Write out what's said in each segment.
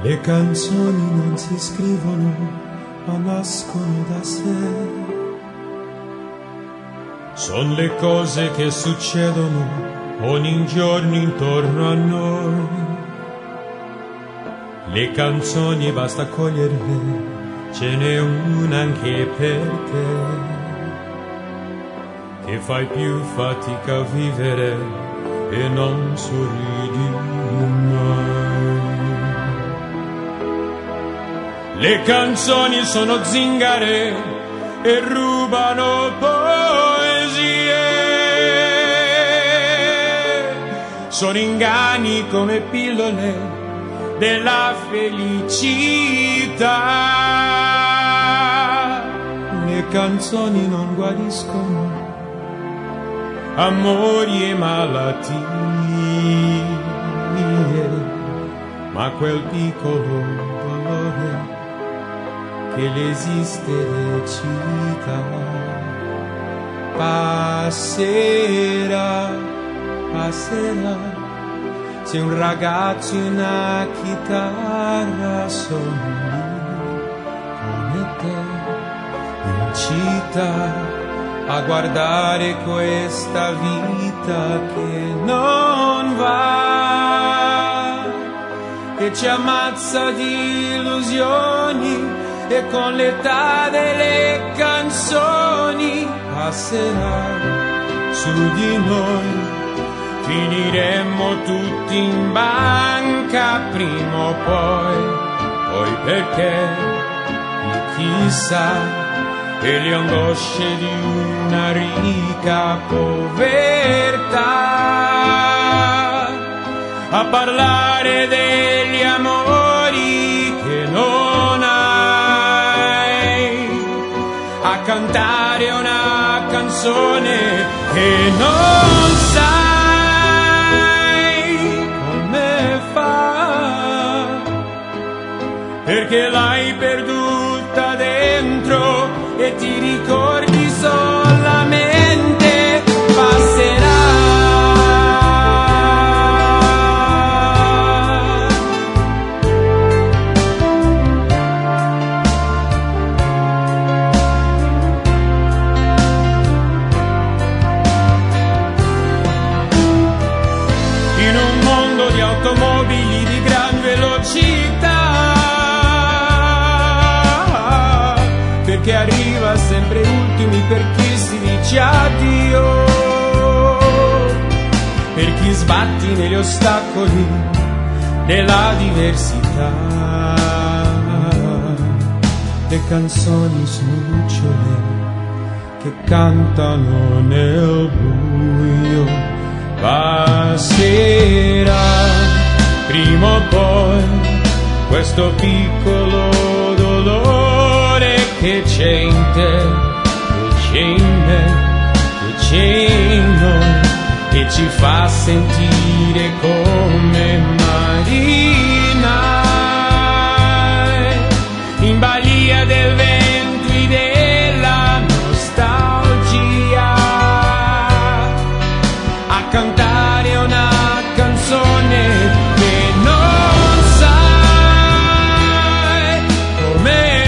Le canzoni non si scrivono, ma nascono da sé. Son le cose che succedono ogni giorno intorno a noi. Le canzoni basta coglierle, ce n'è una anche per te. Che fai più fatica a vivere e non sorridi mai. Le canzoni sono zingare e rubano poesie. Sono inganni come pillole della felicità. Le canzoni non guariscono amori e malattie, ma quel piccolo dolore che l'esiste recita passerà, passerà. Se un ragazzo in una chitarra sono lì come te in città a guardare questa vita che non va, che ci ammazza di illusioni e con l'età delle canzoni passerà su di noi. Finiremmo tutti in banca prima o poi perché chissà, e le angosce di una ricca povertà, a parlare degli amori che non hai, a cantare una canzone che non sai come fa, perché l'hai perduta dentro e ti ricordi solamente passerà. In un mondo di automobili di gran velocità, perché arriva sempre ultimi per chi si dice addio, per chi sbatti negli ostacoli della diversità. Le canzoni sono lucciole che cantano nel buio, passerà prima o poi questo piccolo dolore che c'è in te, che c'è in me, che c'è in noi, che ci fa sentire come marinai in balia del vento e della nostalgia, a cantare una canzone che non sai come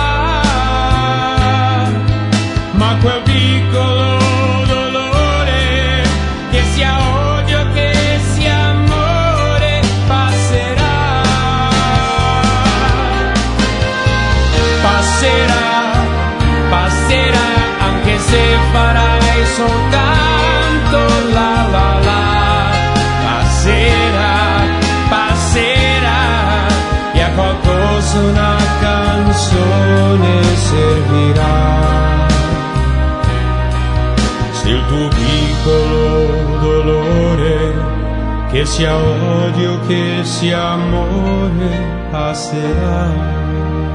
fa, ma quel piccolo dolore, che sia odio, che sia amore, passerà, passerà, passerà, anche se farai soltanto la la la. Passerà, passerà, e a qualcosa una canzone servirà. Se il tuo piccolo dolore, che sia odio, che sia amore, passerà.